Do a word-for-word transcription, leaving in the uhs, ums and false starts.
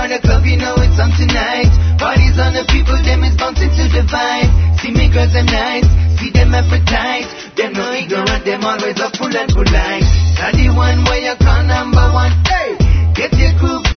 at the club, you know it's on tonight. Parties on the people, them is bouncing to the vibe. See me girls are nice, see them appetite. Them no ignorant, them always up full and polite. Not the one where you call number one. Hey, get your crew.